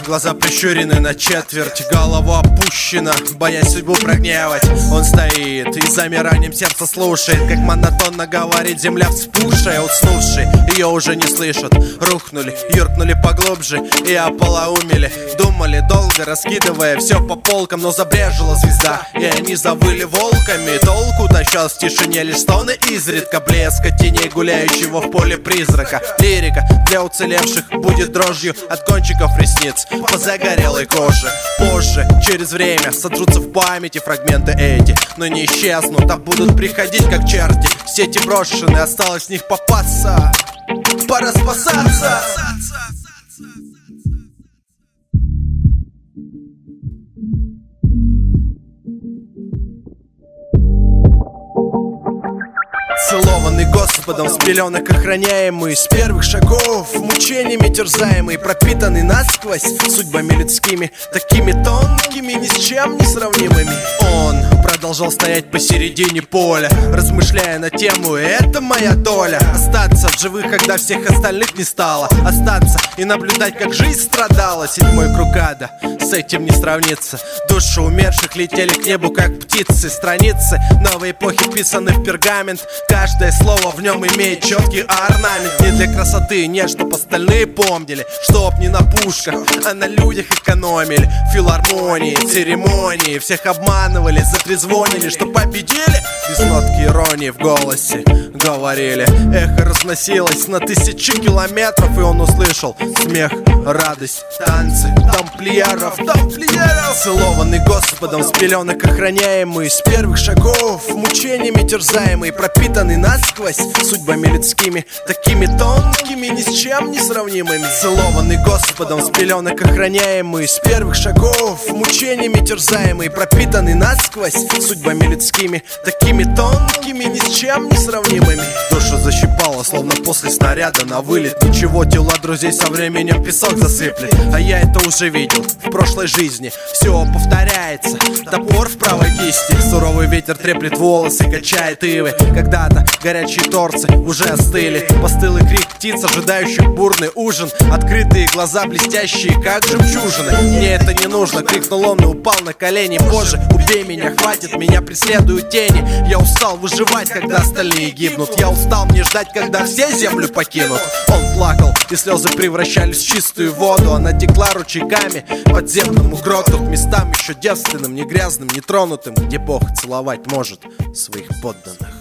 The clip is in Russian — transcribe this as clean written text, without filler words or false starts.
глаза прищурены на четверть, голова опущена, боясь судьбу прогневать. Он стоит и замиранием сердца слушает, как монотонно говорит земля вспухшая. Уснувшие ее уже не слышат, рухнули, юркнули поглубже и ополоумели. Думали долго, раскидывая все по полкам, но забрежила звезда, и они завыли волками. Толку-то сейчас в тишине лишь стоны изредка, блеска теней гуляющего в поле призрака. Лирика для уцелевших будет дрожью от кончиков ресниц по загорелой коже. Позже, через время, сотрутся в памяти фрагменты эти, но не исчезнут, а будут приходить как черти. Сети брошены, осталось в них попасться. Пора спасаться. Целованный Господом, с пеленок охраняемый, с первых шагов мучениями терзаемый, пропитанный насквозь судьбами людскими, такими тонкими, ни с чем не сравнимыми. Он продолжал стоять посередине поля, размышляя на тему «Это моя доля». Остаться в живых, когда всех остальных не стало, остаться и наблюдать, как жизнь страдала. Седьмой круг ада, с этим не сравнится. Души умерших летели к небу, как птицы. Страницы новой эпохи вписаны в пергамент, каждое слово в нем имеет четкий орнамент. Не для красоты, нет, чтоб остальные помнили, чтоб не на пушках, а на людях экономили. Филармонии, церемонии, всех обманывали, затрезвонили, что победили. Без нотки иронии в голосе говорили. Эхо разносилось на тысячи километров, и он услышал смех, радость, танцы тамплиеров. Целованный Господом, с пеленок охраняемый, с первых шагов мучениями терзаемый, пропитанный насквозь судьбами людскими, такими тонкими, ни с чем не сравнимыми. Целованный Господом, с пеленок охраняемый, с первых шагов мучениями терзаемый, пропитанный насквозь судьбами людскими, такими тонкими, ни с чем не сравнимыми. Душу защипало, словно после снаряда на вылет. Ничего, тела друзей со временем песок засыплет. А я это уже видел в прошлой жизни. Все повторяется, топор в правой кисти. Суровый ветер треплет волосы, качает ивы. Когда-то горячие торцы уже остыли. Постылый крик птиц, ожидающих бурный ужин. Открытые глаза, блестящие, как жемчужины. Мне это не нужно, крикнул он и упал на колени. Боже, убей меня, хватит, меня преследуют тени. Я устал выживать, когда остальные гибнут. Я устал мне ждать, когда все землю покинут. Он плакал, и слезы превращались в чистую воду. Она текла ручейками подземному гроту, к местам еще девственным, не грязным, не тронутым, где Бог целовать может своих подданных.